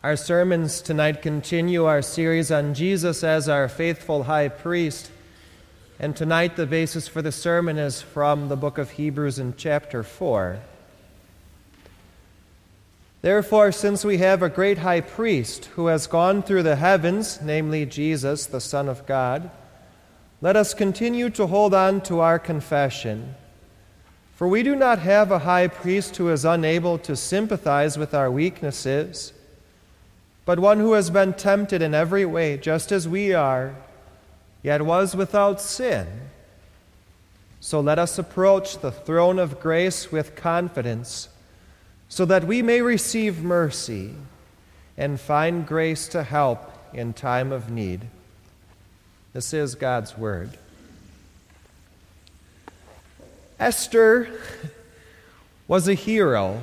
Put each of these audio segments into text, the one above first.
Our sermons tonight continue our series on Jesus as our faithful high priest. And tonight the basis for the sermon is from the book of Hebrews in chapter 4. Therefore, since we have a great high priest who has gone through the heavens, namely Jesus, the Son of God, let us continue to hold on to our confession. For we do not have a high priest who is unable to sympathize with our weaknesses, but one who has been tempted in every way, just as we are, yet was without sin. So let us approach the throne of grace with confidence, so that we may receive mercy and find grace to help in time of need. This is God's word. Esther was a hero.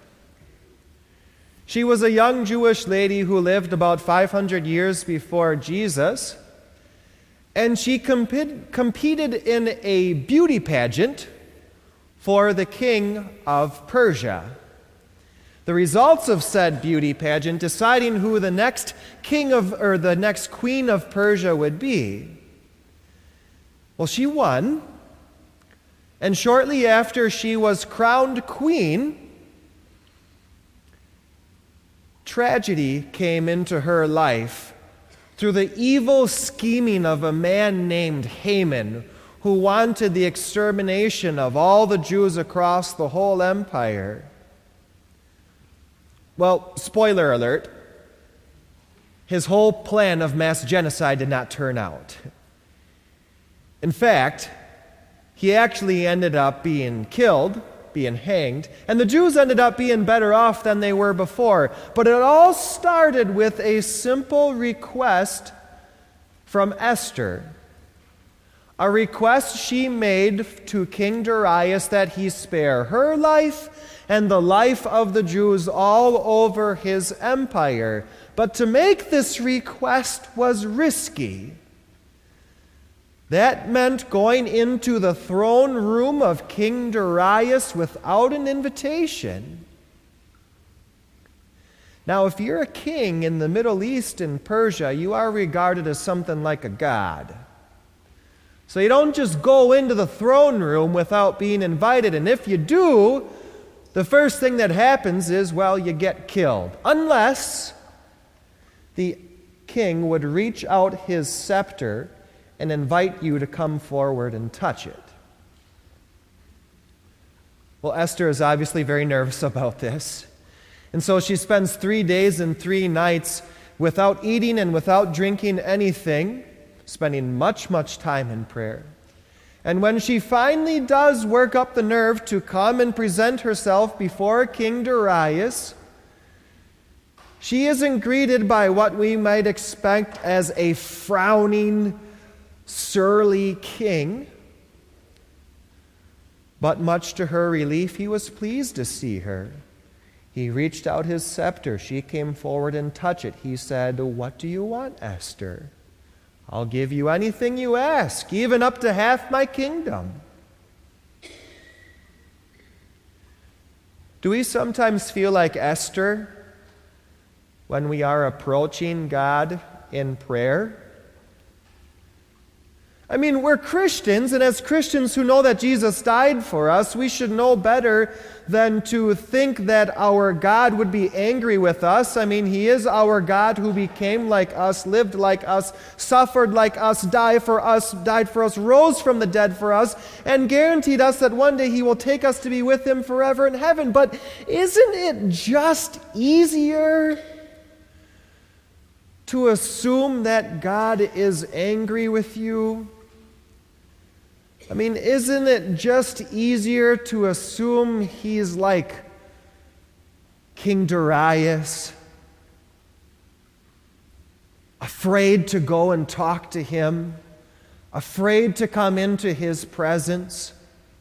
She was a young Jewish lady who lived about 500 years before Jesus, and she competed in a beauty pageant for the king of Persia. The results of said beauty pageant deciding who the next the next queen of Persia would be. Well, she won, and shortly after she was crowned queen, tragedy came into her life through the evil scheming of a man named Haman, who wanted the extermination of all the Jews across the whole empire. Well, spoiler alert, his whole plan of mass genocide did not turn out. In fact, he actually ended up being killed, being hanged, and the Jews ended up being better off than they were before. But it all started with a simple request from Esther. A request she made to King Darius that he spare her life and the life of the Jews all over his empire. But to make this request was risky. That meant going into the throne room of King Darius without an invitation. Now, if you're a king in the Middle East and Persia, you are regarded as something like a god. So you don't just go into the throne room without being invited. And if you do, the first thing that happens is, well, you get killed. Unless the king would reach out his scepter and invite you to come forward and touch it. Well, Esther is obviously very nervous about this. And so she spends 3 days and 3 nights without eating and without drinking anything, spending much time in prayer. And when she finally does work up the nerve to come and present herself before King Darius, she isn't greeted by what we might expect as a frowning, surly king. But much to her relief, he was pleased to see her. He reached out his scepter. She came forward and touched it. He said, "What do you want, Esther? I'll give you anything you ask, even up to half my kingdom." Do we sometimes feel like Esther when we are approaching God in prayer? I mean, we're Christians, and as Christians who know that Jesus died for us, we should know better than to think that our God would be angry with us. I mean, He is our God who became like us, lived like us, suffered like us, died for us, rose from the dead for us, and guaranteed us that one day He will take us to be with Him forever in heaven. But isn't it just easier to assume that God is angry with you? I mean, isn't it just easier to assume He's like King Darius, afraid to go and talk to Him, afraid to come into His presence?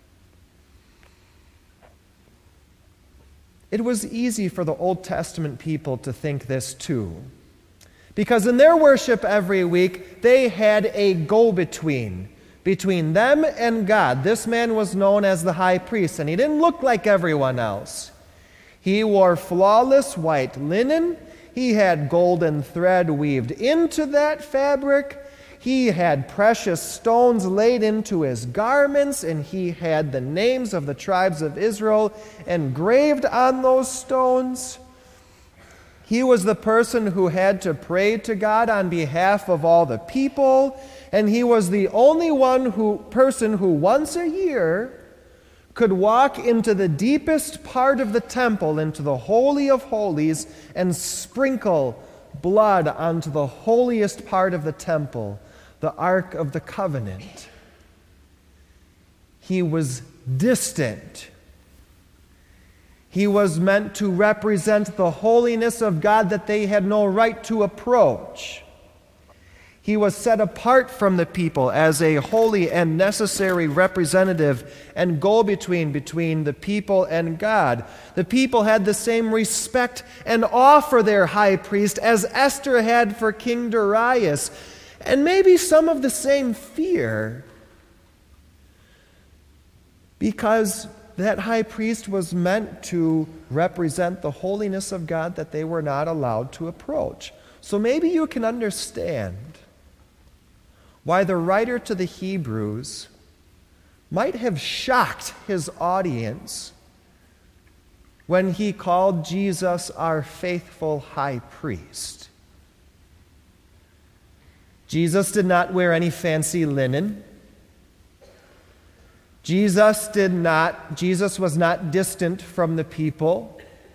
It was easy for the Old Testament people to think this too, because in their worship every week, they had a go-between between them and God. This man was known as the high priest, and he didn't look like everyone else. He wore flawless white linen. He had golden thread weaved into that fabric. He had precious stones laid into his garments, and he had the names of the tribes of Israel engraved on those stones. He was the person who had to pray to God on behalf of all the people, and he was the only person who once a year could walk into the deepest part of the temple, into the Holy of Holies, and sprinkle blood onto the holiest part of the temple, the Ark of the Covenant. He was distant. He was meant to represent the holiness of God that they had no right to approach. He was set apart from the people as a holy and necessary representative and go-between between the people and God. The people had the same respect and awe for their high priest as Esther had for King Darius, and maybe some of the same fear, because that high priest was meant to represent the holiness of God that they were not allowed to approach. So maybe you can understand why the writer to the Hebrews might have shocked his audience when he called Jesus our faithful high priest. Jesus did not wear any fancy linen. Jesus was not distant from the people.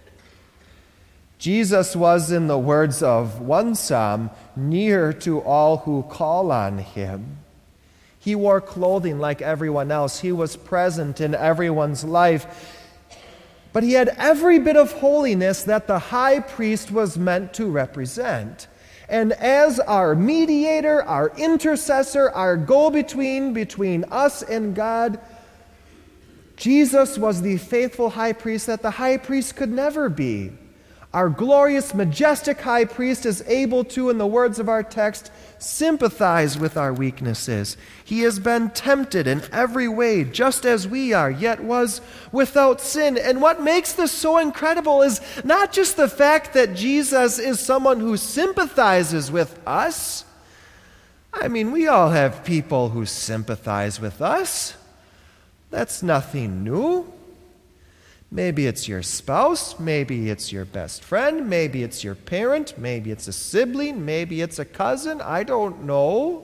Jesus was, in the words of one psalm, near to all who call on him. He wore clothing like everyone else. He was present in everyone's life. But he had every bit of holiness that the high priest was meant to represent. And as our mediator, our intercessor, our go-between between us and God, Jesus was the faithful high priest that the high priest could never be. Our glorious, majestic high priest is able to, in the words of our text, sympathize with our weaknesses. He has been tempted in every way, just as we are, yet was without sin. And what makes this so incredible is not just the fact that Jesus is someone who sympathizes with us. I mean, we all have people who sympathize with us. That's nothing new. Maybe it's your spouse, maybe it's your best friend, maybe it's your parent, maybe it's a sibling, maybe it's a cousin, I don't know.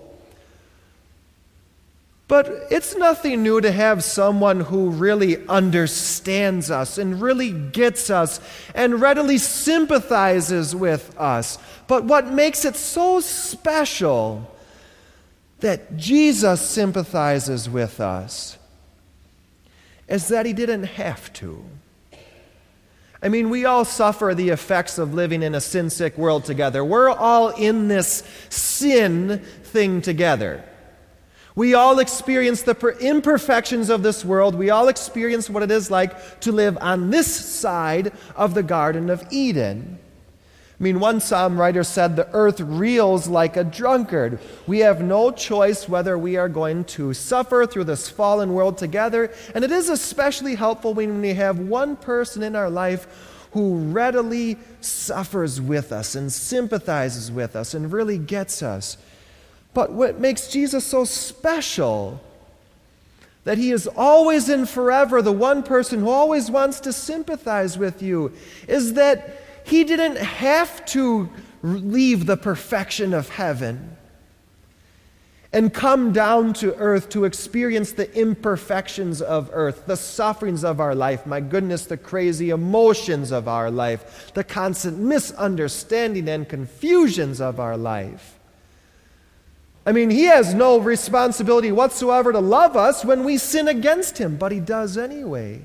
But it's nothing new to have someone who really understands us and really gets us and readily sympathizes with us. But what makes it so special that Jesus sympathizes with us is that he didn't have to. I mean, we all suffer the effects of living in a sin-sick world together. We're all in this sin thing together. We all experience the imperfections of this world. We all experience what it is like to live on this side of the Garden of Eden. I mean, one psalm writer said, the earth reels like a drunkard. We have no choice whether we are going to suffer through this fallen world together. And it is especially helpful when we have one person in our life who readily suffers with us and sympathizes with us and really gets us. But what makes Jesus so special, that he is always and forever the one person who always wants to sympathize with you, is that he didn't have to leave the perfection of heaven and come down to earth to experience the imperfections of earth, the sufferings of our life, my goodness, the crazy emotions of our life, the constant misunderstanding and confusions of our life. I mean, he has no responsibility whatsoever to love us when we sin against him, but he does anyway.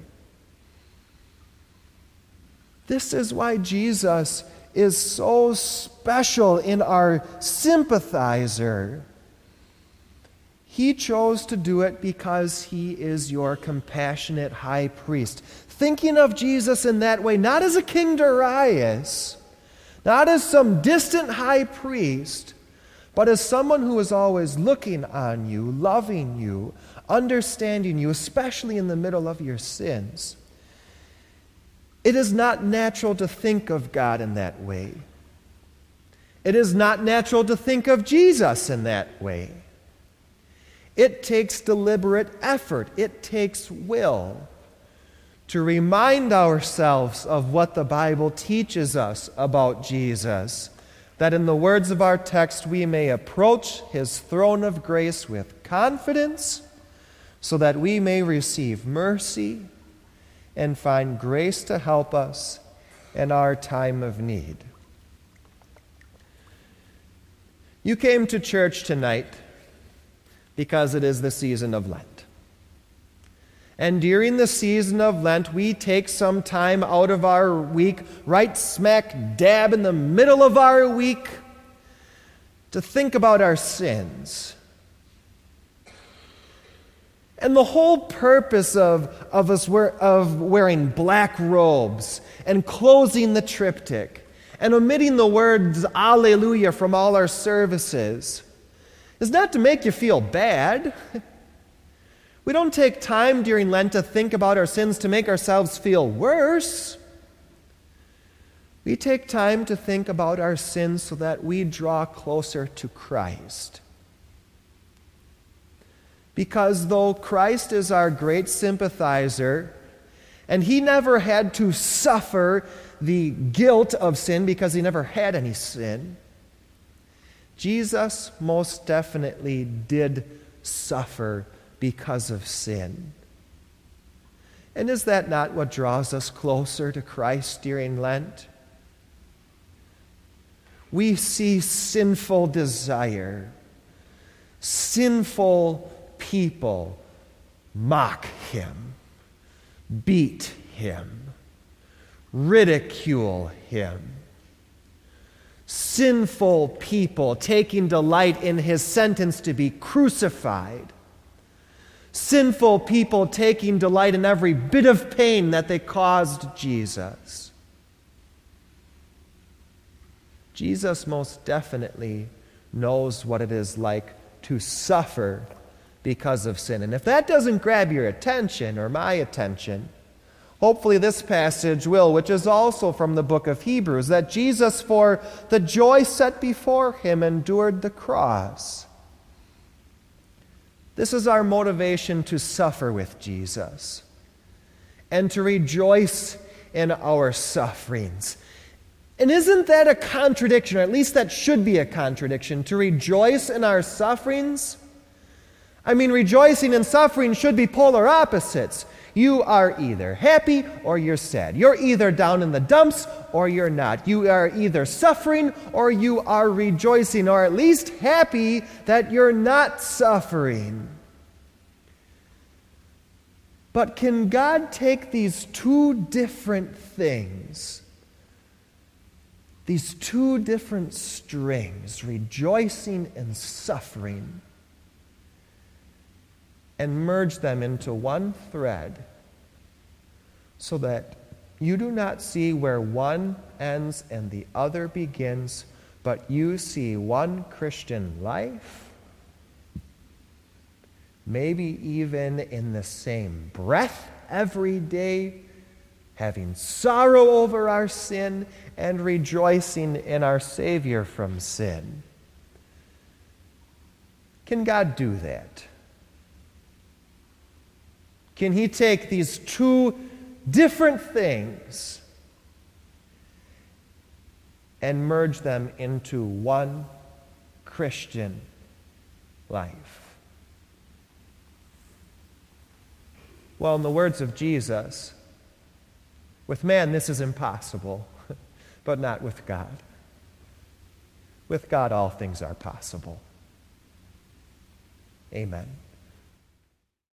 This is why Jesus is so special in our sympathizer. He chose to do it because he is your compassionate high priest. Thinking of Jesus in that way, not as a King Darius, not as some distant high priest, but as someone who is always looking on you, loving you, understanding you, especially in the middle of your sins. It is not natural to think of God in that way. It is not natural to think of Jesus in that way. It takes deliberate effort. It takes will to remind ourselves of what the Bible teaches us about Jesus, that in the words of our text we may approach his throne of grace with confidence, so that we may receive mercy and find grace to help us in our time of need. You came to church tonight because it is the season of Lent. And during the season of Lent, we take some time out of our week, right smack dab in the middle of our week, to think about our sins. And the whole purpose of wearing black robes and closing the triptych and omitting the words Alleluia from all our services is not to make you feel bad. We don't take time during Lent to think about our sins to make ourselves feel worse. We take time to think about our sins so that we draw closer to Christ. Because though Christ is our great sympathizer, and he never had to suffer the guilt of sin because he never had any sin, Jesus most definitely did suffer because of sin. And is that not what draws us closer to Christ during Lent? We see sinful desire, sinful people mock him, beat him, ridicule him. Sinful people taking delight in his sentence to be crucified. Sinful people taking delight in every bit of pain that they caused Jesus. Jesus most definitely knows what it is like to suffer because of sin. And if that doesn't grab your attention or my attention, hopefully this passage will, which is also from the book of Hebrews, that Jesus, for the joy set before him, endured the cross. This is our motivation to suffer with Jesus and to rejoice in our sufferings. And isn't that a contradiction, or at least that should be a contradiction, to rejoice in our sufferings? I mean, rejoicing and suffering should be polar opposites. You are either happy or you're sad. You're either down in the dumps or you're not. You are either suffering or you are rejoicing, or at least happy that you're not suffering. But can God take these two different things, these two different strings, rejoicing and suffering, and merge them into one thread so that you do not see where one ends and the other begins, but you see one Christian life, maybe even in the same breath every day, having sorrow over our sin and rejoicing in our Savior from sin. Can God do that? Can he take these two different things and merge them into one Christian life? Well, in the words of Jesus, with man this is impossible, but not with God. With God all things are possible. Amen.